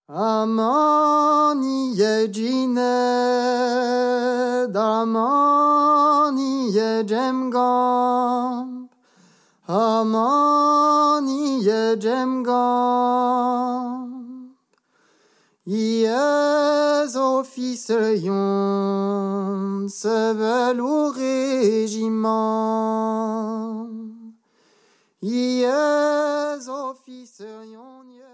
Amani yejine damani yejemgam Amani yejemgam Yes officerion sevel au régiment Yes officerion